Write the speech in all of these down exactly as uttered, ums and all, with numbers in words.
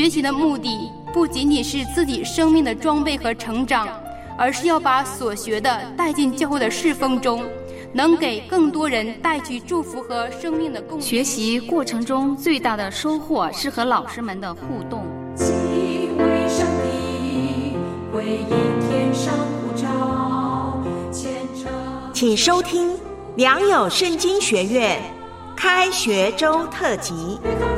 学习的目的不仅仅是自己生命的装备和成长，而是要把所学的带进教会的侍奉中，能给更多人带去祝福和生命的贡献。 学习过程中最大的收获是和老师们的互动。 敬畏上帝，回应天上呼召，虔诚。 请收听良友圣经学院开学周特辑。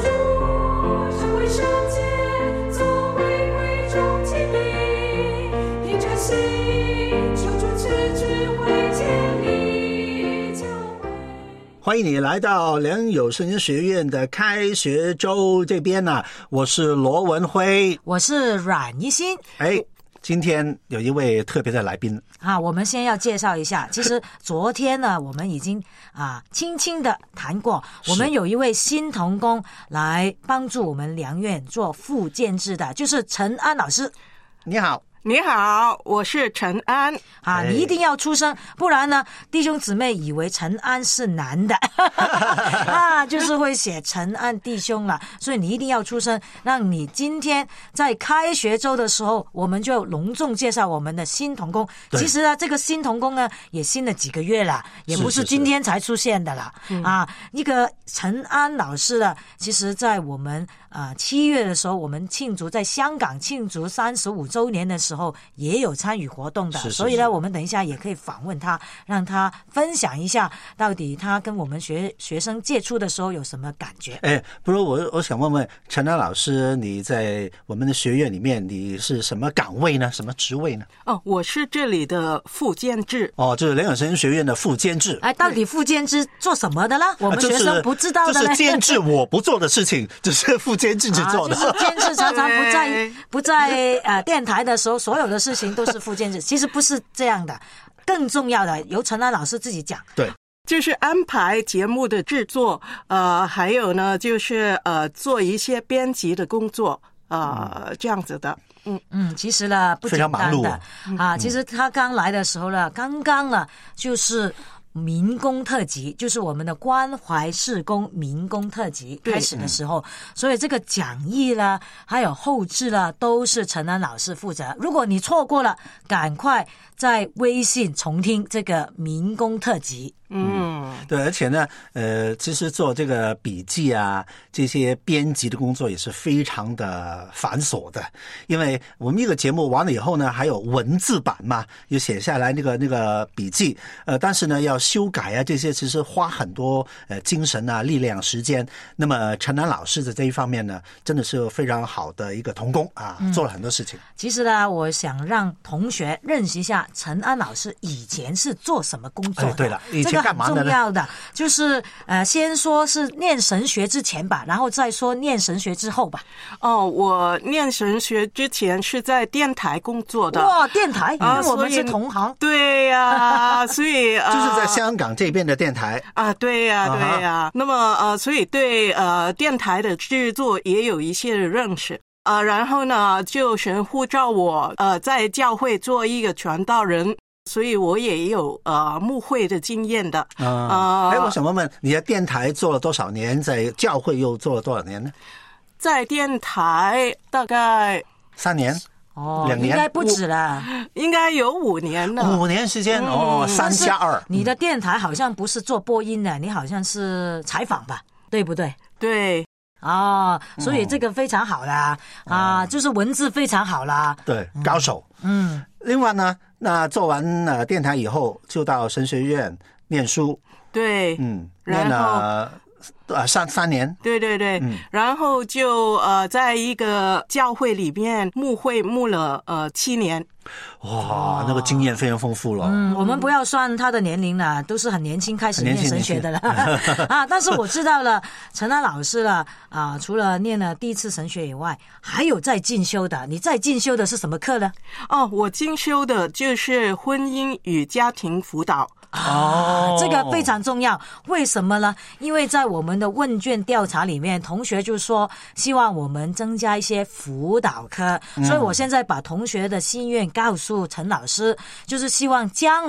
欢迎你来到良友圣经学院的开学周这边呢、啊，我是罗文辉， 我是阮一心。 哎，今天有一位特别的来宾啊，我们先要介绍一下。其实昨天呢，我们已经啊轻轻的谈过，我们有一位新同工来帮助我们良院做复健制的，就是陈安老师。 你好。 你好，我是陈安啊，你一定要出声，不然呢，弟兄姊妹以为陈安是男的啊，就是会写陈安弟兄了，所以你一定要出声，让你今天在开学周的时候，我们就隆重介绍我们的新同工。其实呢，这个新同工呢，也新了几个月了，也不是今天才出现的了啊。一个陈安老师呢，其实在我们啊七月的时候，我们庆祝在香港庆祝三十五周年的时候。后也有参与活动的， 是是是， 所以呢，我们等一下也可以访问他，让他分享一下到底他跟我们学学生接触的时候有什么感觉。 哎，不如我我想问问陈安老师，你在我们的学院里面你是什么岗位呢？什么职位呢？ 哦，我是这里的副监制。 哦，就是良友圣经学院的副监制。 哎，到底副监制做什么的呢？我们学生不知道的呢。 就是、监制我不做的事情，就是副监制去做的。 啊、就是监制常常不在不在呃电台的时候。所有的事情都是副监制，其实不是这样的，更重要的由陈安老师自己讲。 对， 就是安排节目的制作，呃，还有呢，就是呃，做一些编辑的工作，呃，嗯、这样子的。嗯嗯，其实呢不简单的啊、嗯。其实他刚来的时候呢，刚刚呢就是民工特辑，就是我们的关怀事工民工特辑开始的时候，所以这个讲义啦，还有后制啦，都是陈安老师负责。如果你错过了，赶快在微信重听这个民工特辑。 嗯，对，而且呢，呃，其实做这个笔记啊，这些编辑的工作也是非常的繁琐的，因为我们一个节目完了以后呢，还有文字版嘛，有写下来那个那个笔记，呃，但是呢要修改啊，这些其实花很多呃精神啊、力量、时间。那么陈安老师的这一方面呢，真的是非常好的一个同工啊，做了很多事情。 嗯、其实呢，我想让同学认识一下陈安老师以前是做什么工作的。 哎、对了，以前。 这个很重要的就是呃，先说是念神学之前吧，然后再说念神学之后吧。 哦，我念神学之前是在电台工作的。 哇，电台，因为我们是同行。 对呀、啊，所以、呃、 就是在香港这边的电台啊，对呀、啊，对呀、啊。那么呃，所以对呃电台的制作也有一些认识。呃，然后呢，就神呼召我呃在教会做一个传道人。所以我也有呃牧会的经验的啊。哎、呃，我想问问，你在电台做了多少年？在教会又做了多少年呢？ 在电台大概三年哦， 两年应该不止了， 应该有五年了。 五年时间、嗯、哦，三加二。 你的电台好像不是做播音的，你好像是采访吧？对不对？ 对。 哦，所以这个非常好啦、嗯、啊，就是文字非常好啦。 对，高手。 嗯。 另外呢，那做完呃电台以后，就到神学院念书。 对， 嗯，念了呃三三年。 对对对，嗯，然后就呃在一个教会里面牧会牧了呃七年。 哇，那个经验非常丰富了。 嗯，我们不要算他的年龄了，都是很年轻开始念神学的了啊。但是我知道了，陈安老师了啊，除了念了第一次神学以外，还有在进修的。你在进修的是什么课呢？ 哦，我进修的就是婚姻与家庭辅导。 哦，这个非常重要。为什么呢？因为在我们的问卷调查里面，同学就说希望我们增加一些辅导科、嗯、所以我现在把同学的心愿告诉陈老师，就是希望将来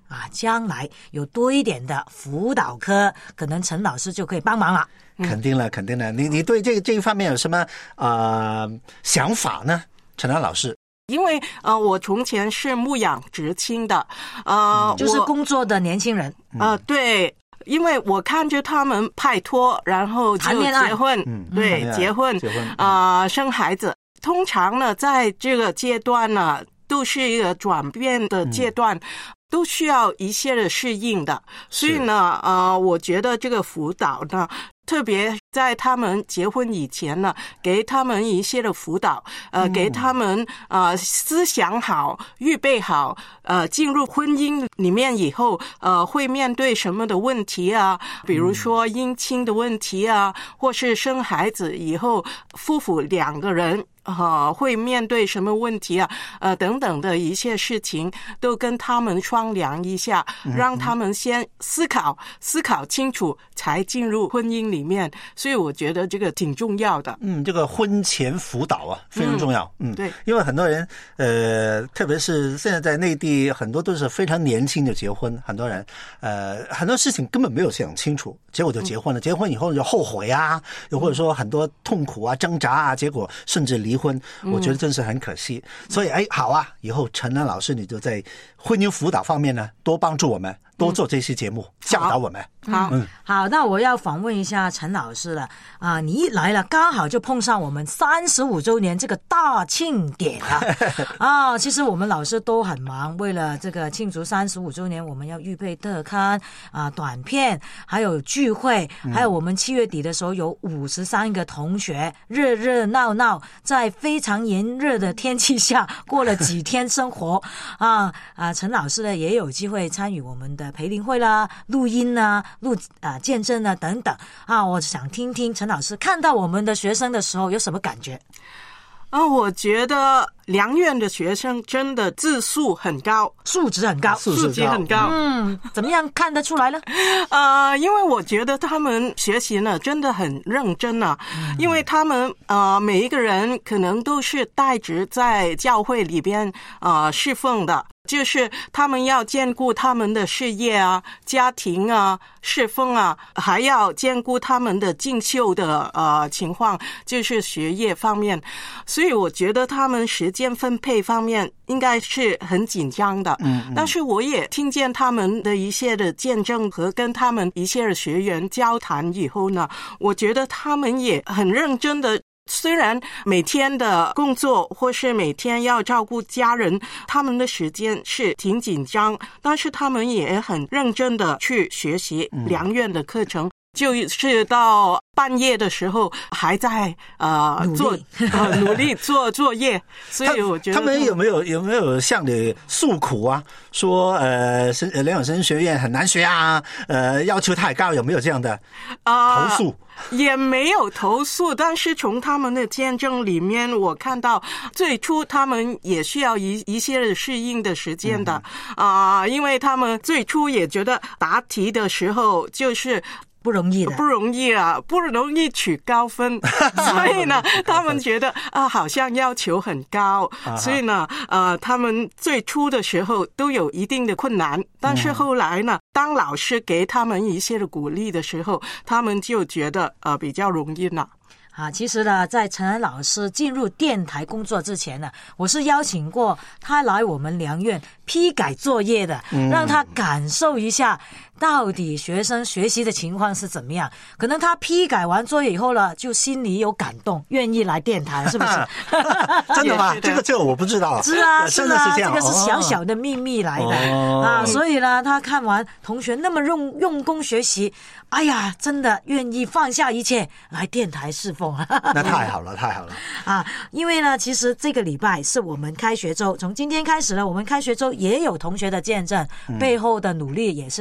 啊，将来有多一点的辅导科，可能陈老师就可以帮忙了。 肯定了，肯定了。你你对这个这一方面有什么呃想法呢，陈安老师？ 因为呃，我从前是牧养职青的，呃， 就是工作的年轻人。 呃，对。因为我看着他们拍拖，然后就结婚， 嗯， 对，结婚， 结婚啊、呃，生孩子。通常呢，在这个阶段呢，都是一个转变的阶段。嗯，都需要一些的适应的，所以呢，呃，我觉得这个辅导呢，特别在他们结婚以前呢，给他们一些的辅导，呃，嗯、给他们呃思想好，预备好，呃，进入婚姻里面以后，呃，会面对什么的问题啊？比如说姻亲的问题啊，或是生孩子以后，夫妇两个人。呃，会面对什么问题啊？呃，等等的一切事情，都跟他们商量一下，让他们先思考，思考清楚，才进入婚姻里面。所以我觉得这个挺重要的。 嗯，这个婚前辅导啊，非常重要。嗯， 嗯对， 因为很多人，呃，特别是现在在内地，很多都是非常年轻就结婚，很多人，呃，很多事情根本没有想清楚，结果就结婚了。嗯、结婚以后就后悔啊，又或者说很多痛苦啊、挣扎啊，结果甚至离婚，我觉得真是很可惜。嗯、所以，哎，好啊，以后陈安老师你就在婚姻辅导方面呢，多帮助我们，多做这些节目，嗯、教导我们。 好，嗯，好，那我要访问一下陈老师了啊！你一来了，刚好就碰上我们三十五周年这个大庆典啊！啊，其实我们老师都很忙，为了这个庆祝三十五周年，我们要预备特刊啊、短片，还有聚会，还有我们七月底的时候有五十三个同学热热闹闹，在非常炎热的天气下过了几天生活啊啊！陈老师呢也有机会参与我们的培灵会啦、录音啦。录啊见证啊等等啊，我想听听陈老师看到我们的学生的时候有什么感觉啊？我觉得良院的学生真的自素很高， 素质很高， 素质很高。 嗯，怎么样看得出来呢？ 呃，因为我觉得他们学习呢真的很认真啊，嗯、因为他们呃每一个人可能都是带职在教会里边呃侍奉的。就是他们要兼顾他们的事业啊、家庭啊、侍奉啊，还要兼顾他们的进修的呃情况，就是学业方面。所以我觉得他们时间分配方面应该是很紧张的。嗯, 嗯，但是我也听见他们的一些的见证和跟他们一些的学员交谈以后呢，我觉得他们也很认真的。虽然每天的工作或是每天要照顾家人，他们的时间是挺紧张，但是他们也很认真的去学习良院的课程。嗯，就是到半夜的时候还在呃做呃努力做作业，所以我觉得他, 他们有没有有没有向你诉苦啊？说呃，良友神学院很难学啊，呃，要求太高，有没有这样的投诉？呃也没有投诉，但是从他们的见证里面，我看到最初他们也需要一一些的适应的时间的啊、嗯呃，因为他们最初也觉得答题的时候就是不容易的， 不容易啊，不容易取高分，所以呢，他们觉得啊，好像要求很高，所以呢，呃，他们最初的时候都有一定的困难，但是后来呢，当老师给他们一些的鼓励的时候，他们就觉得呃比较容易了。 啊，其实呢，在陈安老师进入电台工作之前呢，我是邀请过他来我们良院批改作业的，嗯、让他感受一下到底学生学习的情况是怎么样。可能他批改完作业以后呢，就心里有感动，愿意来电台，是不是？ 真的吗？这个这个我不知道。 是啊， 真的是这样， 这个是小小的秘密来的、哦、啊。所以呢，他看完同学那么用用功学习，哎呀，真的愿意放下一切来电台侍奉。 那太好了，太好了啊！因为呢，其实这个礼拜是我们开学周，从今天开始呢，我们开学周也有同学的见证，嗯、背后的努力也是陈安老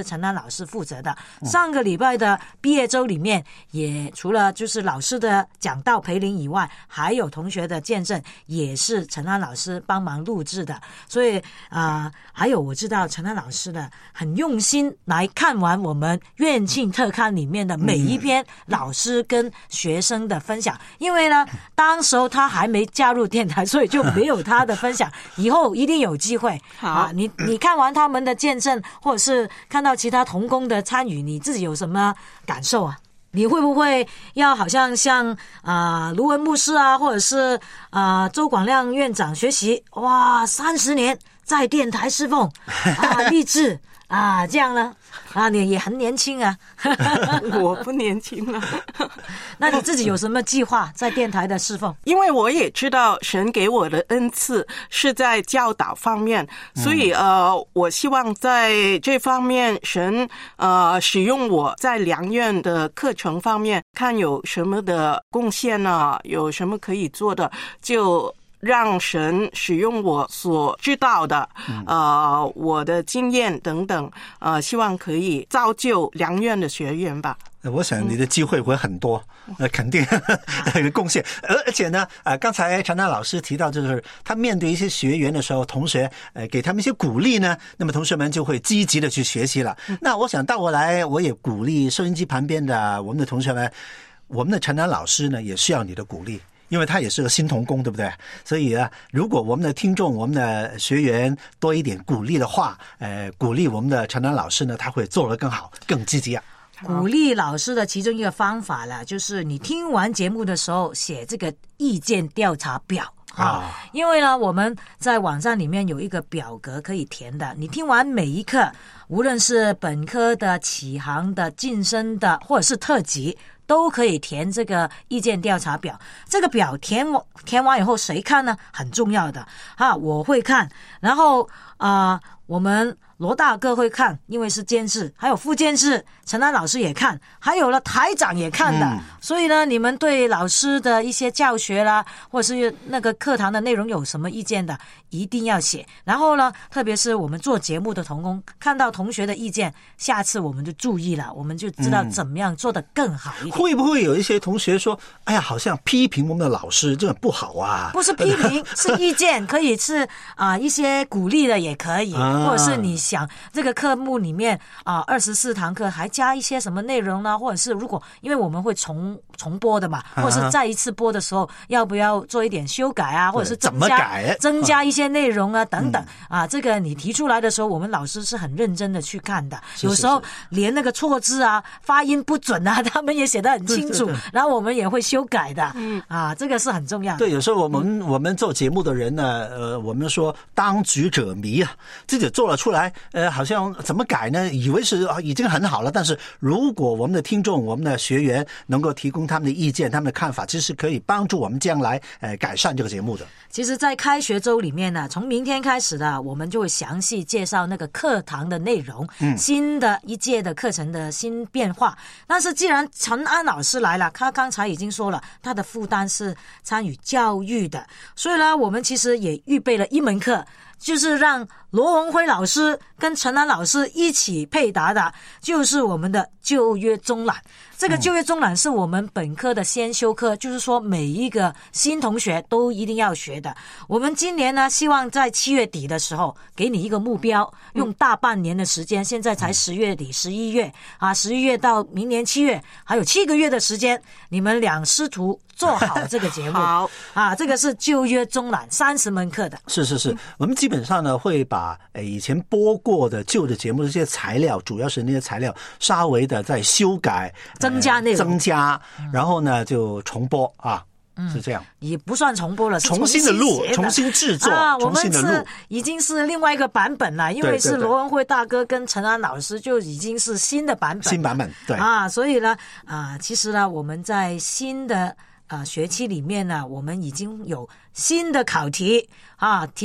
老师负责的。上个礼拜的毕业周里面，也除了就是老师的讲道陪领以外，还有同学的见证，也是陈安老师帮忙录制的。所以啊、呃，还有我知道陈安老师呢很用心来看完我们院庆特刊里面的每一篇老师跟学生的分享，因为呢，当时候他还没加入电台，所以就没有他的分享。以后一定有机会啊！你你看完他们的见证，或者是看到其他同工的参与，你自己有什么感受啊？你会不会要好像像啊、呃、卢文牧师啊，或者是啊、呃、周广亮院长学习？哇，三十年在电台侍奉啊，励志啊，这样呢？啊，你也很年轻啊。 我不年轻了。 那你自己有什么计划在电台的侍奉？ 因为我也知道神给我的恩赐是在教导方面，所以呃，我希望在这方面神呃使用我在良院的课程方面，看有什么的贡献呢？有什么可以做的，就让神使用我所知道的，呃，我的经验等等，呃，希望可以造就良院的学员吧。 我想你的机会会很多，呃，肯定有贡献。而而且呢，呃，刚才陈丹老师提到，就是他面对一些学员的时候，同学呃给他们一些鼓励呢，那么同学们就会积极的去学习了。那我想倒过来，我也鼓励收音机旁边的我们的同学们，我们的陈丹老师呢，也需要你的鼓励。因为他也是个新童工，对不对？所以啊，如果我们的听众、我们的学员多一点鼓励的话，呃，鼓励我们的陈丹老师呢，他会做得更好、更积极啊。 鼓励老师的其中一个方法啦，就是你听完节目的时候写这个意见调查表。啊，因为呢，我们在网站里面有一个表格可以填的。你听完每一课，无论是本科的、启航的、晋升的，或者是特级，都可以填这个意见调查表。这个表填填完以后，谁看呢？很重要的啊，我会看，然后啊、呃，我们罗大哥会看，因为是监制，还有副监制陈安老师也看，还有了台长也看的。嗯、所以呢，你们对老师的一些教学啦，或者是那个课堂的内容有什么意见的，一定要写。然后呢，特别是我们做节目的同工，看到同学的意见，下次我们就注意了，我们就知道怎么样做得更好一点。 嗯、会不会有一些同学说，哎呀，好像批评我们的老师这不好啊？ 不是批评，是意见，可以是啊、呃、一些鼓励的也可以，啊、或者是你想这个科目里面啊二十四堂课还加一些什么内容呢？或者是如果因为我们会重重播的嘛，或者是再一次播的时候，要不要做一点修改啊？或者是增加增加一些内容啊等等、嗯、啊，这个你提出来的时候，我们老师是很认真的去看的。有时候连那个错字啊、发音不准啊，他们也写得很清楚，然后我们也会修改的。嗯啊，这个是很重要的。 对，有时候我们、嗯、我们做节目的人呢，呃，我们说当局者迷啊，自己做了出来，呃，好像怎么改呢？以为是已经很好了，但是如果我们的听众、我们的学员能够提供他们的意见、他们的看法，其实可以帮助我们将来呃改善这个节目的。 其实，在开学周里面呢，从明天开始的，我们就会详细介绍那个课堂的内容，嗯，新的一届的课程的新变化。但是，既然陈安老师来了，他刚才已经说了，他的负担是参与教育的，所以呢，我们其实也预备了一门课。就是让罗文辉老师跟陈安老师一起配搭的，就是我们的旧约中览。这个旧约中览是我们本科的先修课，就是说每一个新同学都一定要学的。我们今年呢，希望在七月底的时候给你一个目标，用大半年的时间，现在才十月底、十一月啊，十一月到明年七月，还有七个月的时间，你们两师徒做好这个节目。 好啊，这个是旧约中览三十门课的。 是是是，我们基本上呢会把呃以前播过的旧的节目的这些材料，主要是那些材料稍微的再修改。 增加内容、呃、 增加，然后呢就重播啊，嗯、是这样， 也不算重播了，是重新的录，重新制作， 啊， 重新的录， 我们是已经是另外一个版本了，因为是罗文辉大哥跟陈安老师就已经是新的版本， 新版本，对啊，所以呢，啊，其实呢，我们在新的啊学期里面呢，我们已经有新的考题啊，提审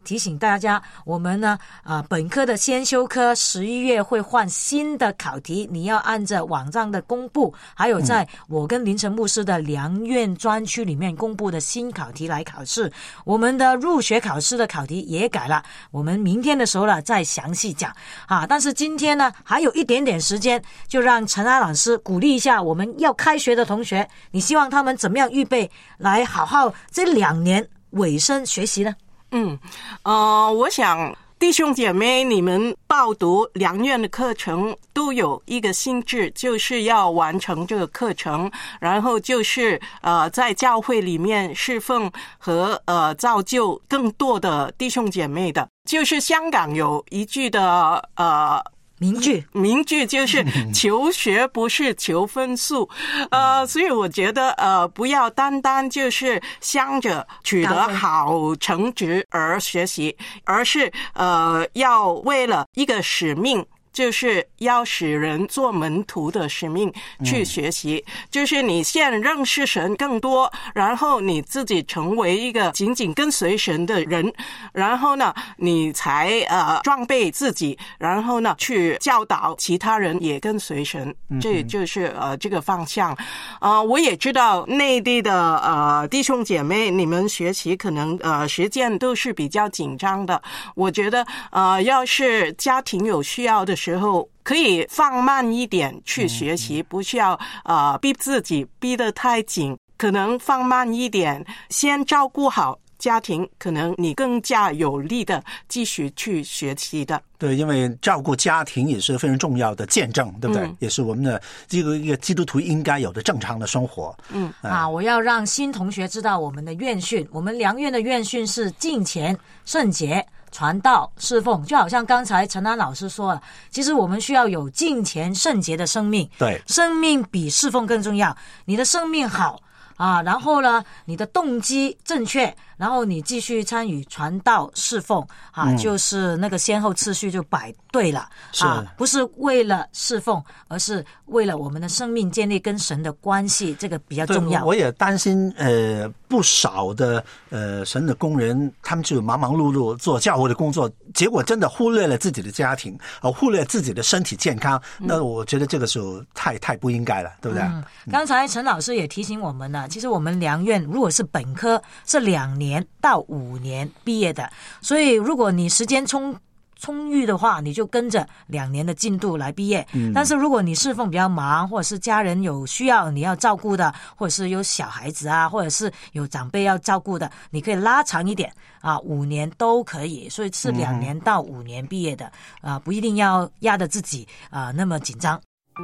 提醒大家，我们呢啊本科的先修科十一月会换新的考题，你要按着网站的公布，还有在我跟林晨牧师的良苑专区里面公布的新考题来考试。我们的入学考试的考题也改了，我们明天的时候呢再详细讲啊。但是今天呢还有一点点时间，就让陈安老师鼓励一下我们要开学的同学，你希望他们怎么样预备来好好这两年尾声学习呢？ 嗯，呃，我想弟兄姐妹，你们报读良苑的课程都有一个心志，就是要完成这个课程，然后就是呃在教会里面侍奉和呃造就更多的弟兄姐妹的。就是香港有一句的呃名句， 名句就是求学不是求分数，呃，所以我觉得呃，不要单单就是想着取得好成绩而学习，而是呃，要为了一个使命。就是要使人做门徒的使命去学习、嗯、就是你先认识神更多，然后你自己成为一个紧紧跟随神的人，然后呢你才呃装备自己，然后呢去教导其他人也跟随神、嗯、这就是呃这个方向。呃我也知道内地的呃弟兄姐妹，你们学习可能呃时间都是比较紧张的，我觉得呃要是家庭有需要的时候可以放慢一点去学习，不需要呃逼自己逼得太紧，可能放慢一点，先照顾好家庭，可能你更加有力的继续去学习的。 对，因为照顾家庭也是非常重要的见证，对不对？嗯、也是我们的这个一个基督徒应该有的正常的生活。 嗯啊，我要让新同学知道我们的院训，我们良苑的院训是敬虔、圣洁、传道、侍奉，就好像刚才陈安老师说了，其实我们需要有敬虔圣洁的生命。 对， 生命比侍奉更重要。你的生命好啊，然后呢，你的动机正确，然后你继续参与传道侍奉啊、嗯，就是那个先后次序就摆对了啊，不是为了侍奉，而是为了我们的生命建立跟神的关系，这个比较重要。 我也担心呃不少的呃神的工人，他们就忙忙碌碌做教会的工作，结果真的忽略了自己的家庭，呃忽略自己的身体健康，嗯、那我觉得这个时候太太不应该了，对不对？ 嗯，刚才陈老师也提醒我们了，其实我们良苑如果是本科是两年到五年毕业的，所以如果你时间充充裕的话，你就跟着两年的进度来毕业、嗯、但是如果你侍奉比较忙，或者是家人有需要你要照顾的，或者是有小孩子啊，或者是有长辈要照顾的，你可以拉长一点啊，五年都可以，所以是两年到五年毕业的、嗯、啊，不一定要压得自己啊那么紧张。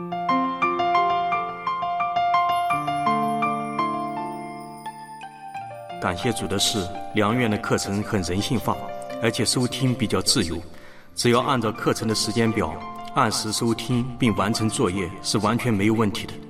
感谢主的是，良苑的课程很人性化，而且收听比较自由，只要按照课程的时间表按时收听并完成作业是完全没有问题的。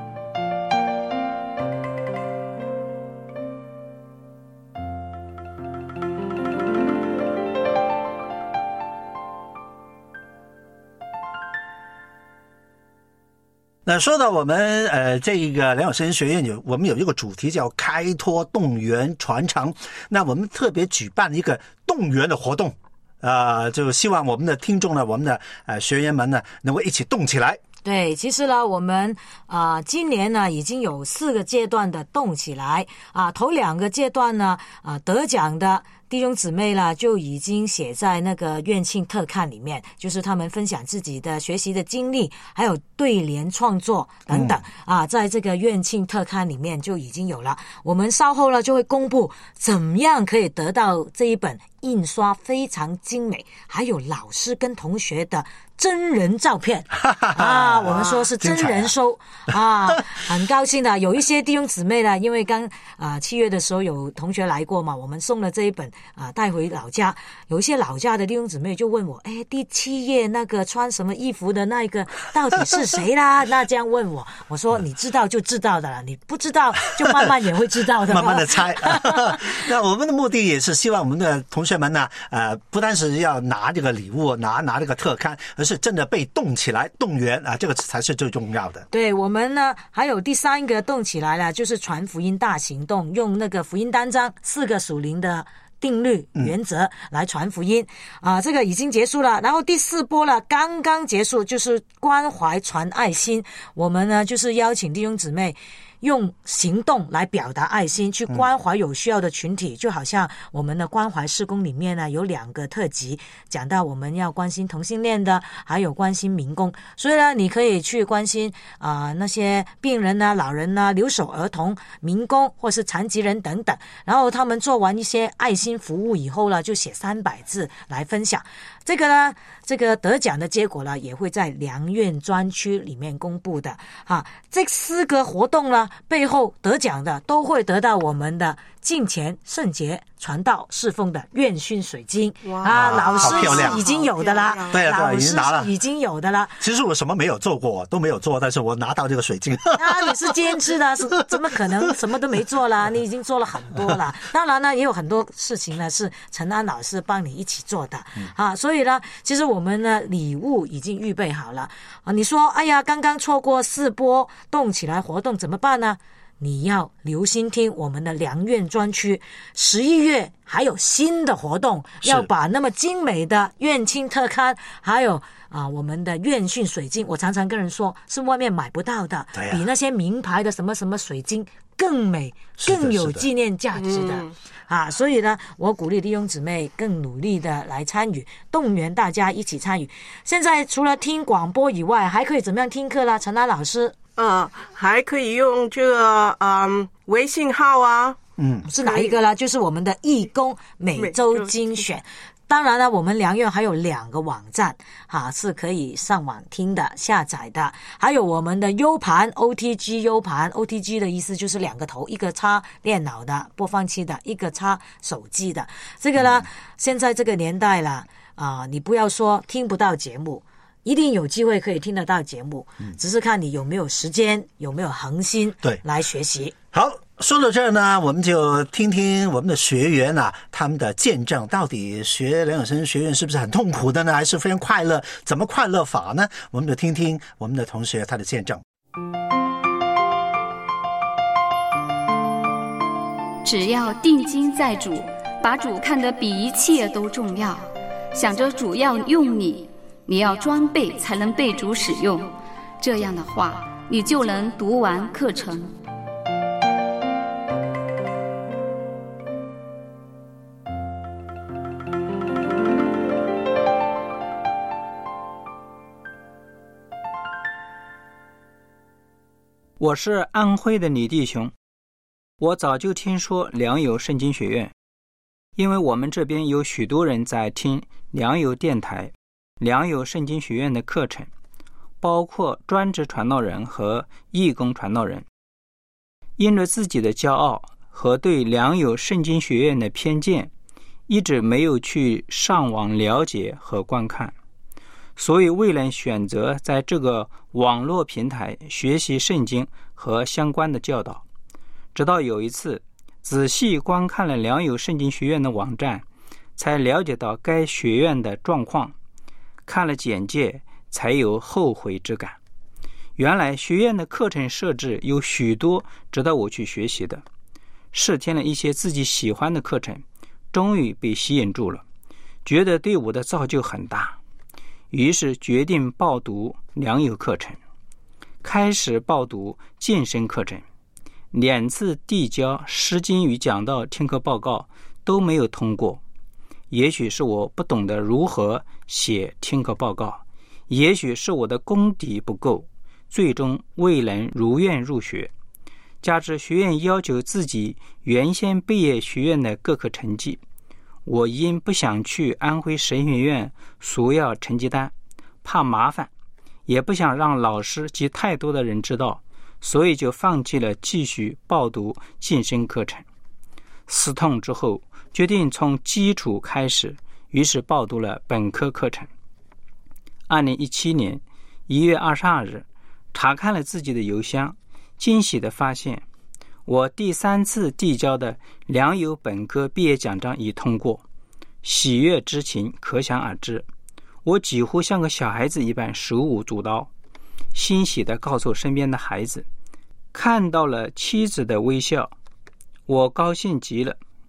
那说到我们呃这个良友神学院有我们有一个主题叫开拓动员传承，那我们特别举办一个动员的活动，呃就希望我们的听众呢，我们的呃学员们呢能够一起动起来。 对，其实呢，我们啊、呃、今年呢已经有四个阶段的动起来啊、呃，头两个阶段呢啊、呃、得奖的弟兄姊妹啦，就已经写在那个院庆特刊里面，就是他们分享自己的学习的经历，还有对联创作等等、嗯、啊，在这个院庆特刊里面就已经有了。我们稍后呢就会公布怎么样可以得到这一本印刷非常精美，还有老师跟同学的真人照片啊，我们说是真人收 啊, 啊，很高兴的。有一些弟兄姊妹呢，因为刚啊七月的时候有同学来过嘛，我们送了这一本啊带回老家。有一些老家的弟兄姊妹就问我，哎，第七页那个穿什么衣服的那个到底是谁啦？那这样问我，我说你知道就知道的了，你不知道就慢慢也会知道的， 慢慢的猜。那我们的目的也是希望我们的同学们呢，呃，不单是要拿这个礼物，拿拿这个特刊，而是真的被动起来，动员啊，这个才是最重要的。 对，我们呢还有第三个动起来了，就是传福音大行动，用那个福音单张四个属灵的定律原则来传福音啊、呃，这个已经结束了。然后第四波了，刚刚结束，就是关怀传爱心。我们呢就是邀请弟兄姊妹用行动来表达爱心，去关怀有需要的群体、嗯、就好像我们的关怀事工里面呢有两个特辑，讲到我们要关心同性恋的，还有关心民工，所以呢你可以去关心啊、呃、那些病人啊、老人啊、留守儿童、民工或是残疾人等等，然后他们做完一些爱心服务以后呢，就写三百字来分享。这个呢这个得奖的结果呢也会在良苑专区里面公布的啊。这四个活动呢背后得奖的都会得到我们的敬虔圣洁传道侍奉的愿训水晶啊，老师是已经有的啦， 对啊， 老师已经拿了， 已经有的啦。 其实我什么没有做过，都没有做，但是我拿到这个水晶。 啊，你是坚持的，是怎么可能什么都没做啦？你已经做了很多了。当然呢，也有很多事情呢是陈安老师帮你一起做的、嗯、啊，所以呢，其实我们呢礼物已经预备好了啊。你说，哎呀，刚刚错过四波动起来活动怎么办呢？你要留心听我们的良苑专区，十一月还有新的活动，要把那么精美的愿青特刊，还有啊我们的愿训水晶，我常常跟人说是外面买不到的，比那些名牌的什么什么水晶更美，更有纪念价值的、嗯、啊，所以呢我鼓励弟兄姊妹更努力的来参与，动员大家一起参与。现在除了听广播以外，还可以怎么样听课啦？陈安老师， 呃，还可以用这个嗯微信号啊， 嗯，是哪一个啦？就是我们的义工每周精选。当然了，我们良苑还有两个网站哈、啊，是可以上网听的、下载的。还有我们的 U 盘 O T G U 盘 ，O T G 的意思就是两个头，一个插电脑的播放器的，一个插手机的。这个呢，嗯、现在这个年代了啊，你不要说听不到节目。一定有机会可以听得到节目、嗯、只是看你有没有时间，有没有恒心对来学习。 好，说到这儿呢，我们就听听我们的学员啊，他们的见证，到底学梁永生学院是不是很痛苦的呢，还是非常快乐？怎么快乐法呢？我们就听听我们的同学他的见证。 只要定睛在主，把主看得比一切都重要，想着主要用你，你要装备才能被主使用，这样的话你就能读完课程。 我是安徽的李弟兄，我早就听说良友圣经学院，因为我们这边有许多人在听良友电台良友圣经学院的课程，包括专职传道人和义工传道人。因着自己的骄傲和对良友圣经学院的偏见，一直没有去上网了解和观看，所以未能选择在这个网络平台学习圣经和相关的教导。直到有一次仔细观看了良友圣经学院的网站，才了解到该学院的状况，看了简介才有后悔之感。原来学院的课程设置有许多值得我去学习的，试听了一些自己喜欢的课程，终于被吸引住了，觉得对我的造就很大，于是决定报读良友课程，开始报读晋升课程。两次递交诗经与讲道听课报告都没有通过，也许是我不懂得如何写听课报告，也许是我的功底不够，最终未能如愿入学。加之学院要求自己原先毕业学院的各科成绩，我因不想去安徽神学院索要成绩单，怕麻烦，也不想让老师及太多的人知道，所以就放弃了继续报读晋升课程。思痛之后，决定从基础开始，于是报读了本科课程。二零一七年一月二十二日，查看了自己的邮箱，惊喜地发现我第三次递交的良友本科毕业奖章已通过，喜悦之情可想而知。我几乎像个小孩子一般手舞足蹈，欣喜地告诉身边的孩子，看到了妻子的微笑，我高兴极了。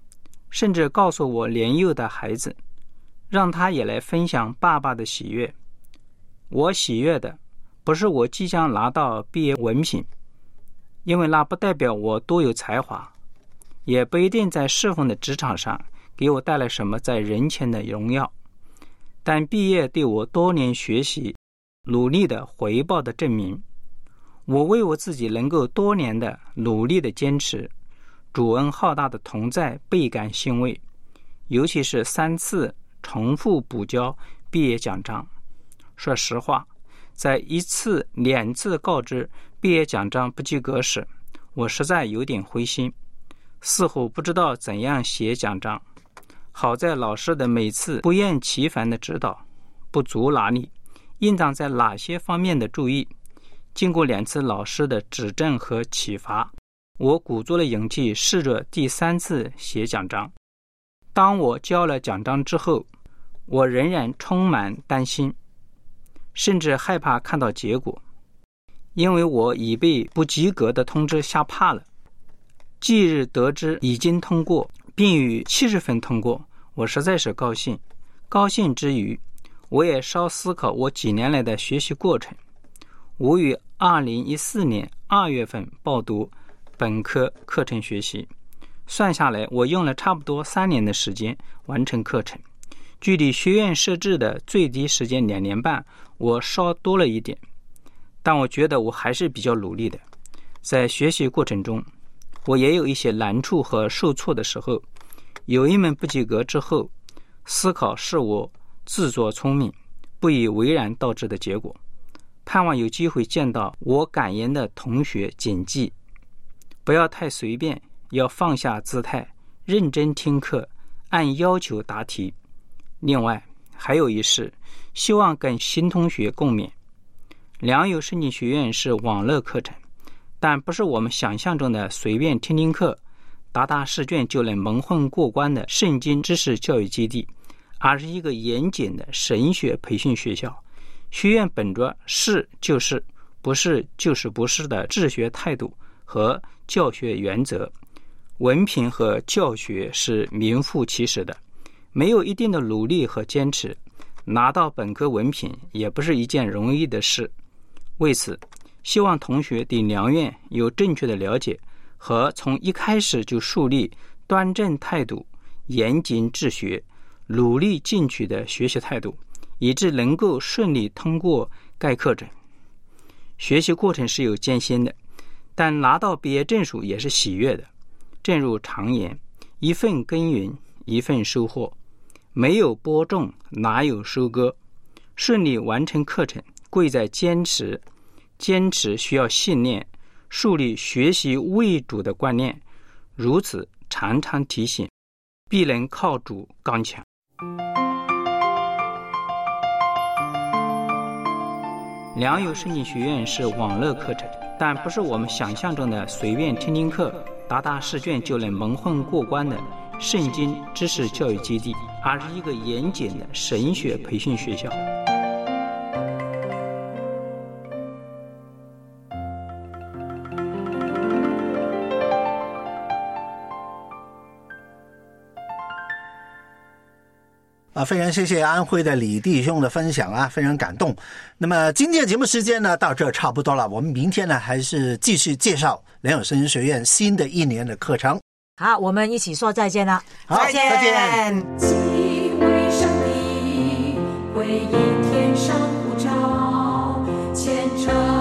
甚至告诉我年幼的孩子，让他也来分享爸爸的喜悦。我喜悦的不是我即将拿到毕业文凭，因为那不代表我多有才华，也不一定在侍奉的职场上给我带来什么在人前的荣耀，但毕业对我多年学习努力的回报的证明。我为我自己能够多年的努力的坚持，主恩浩大的同在倍感欣慰，尤其是三次重复补交毕业奖章。说实话，在一次两次告知毕业奖章不及格时，我实在有点灰心，似乎不知道怎样写奖章。好在老师的每次不厌其烦的指导，不足哪里，应当在哪些方面的注意。经过两次老师的指正和启发，我鼓足了勇气试着第三次写奖章。当我交了奖章之后，我仍然充满担心，甚至害怕看到结果，因为我已被不及格的通知吓怕了。即日得知已经通过，并以七十分通过，我实在是高兴。高兴之余，我也稍思考我几年来的学习过程。我于二零一四年二月份报读本科课程学习，算下来我用了差不多三年的时间完成课程，距离学院设置的最低时间两年半，我稍多了一点，但我觉得我还是比较努力的。在学习过程中，我也有一些难处和受挫的时候，有一门不及格之后，思考是我自作聪明不以为然导致的结果，盼望有机会见到我感言的同学谨记，不要太随便，要放下姿态，认真听课，按要求答题。另外还有一事，希望跟新同学共勉。良友圣经学院是网络课程，但不是我们想象中的随便听听课，答答试卷就能蒙混过关的圣经知识教育基地，而是一个严谨的神学培训学校。学院本着是就是，不是就是不是的治学态度和教学原则，文凭和教学是名副其实的。没有一定的努力和坚持，拿到本科文凭也不是一件容易的事。为此，希望同学对良院有正确的了解和从一开始就树立端正态度、严谨治学、努力进取的学习态度，以致能够顺利通过该课程。学习过程是有艰辛的，但拿到毕业证书也是喜悦的。正如常言，一份耕耘一份收获，没有播种哪有收割。顺利完成课程贵在坚持，坚持需要信念，树立学习为主的观念，如此常常提醒，必能靠主刚强。良友圣经学院是网络课程，但不是我们想象中的随便听听课，答答试卷就能蒙混过关的圣经知识教育基地，而是一个严谨的神学培训学校。 啊，非常谢谢安徽的李弟兄的分享啊，非常感动。那么今天的节目时间呢，到这差不多了。我们明天呢，还是继续介绍良友圣经学院新的一年的课程。 好，我们一起说再见了。 好，再见。再见。 敬畏上帝，回应天上呼召，虔诚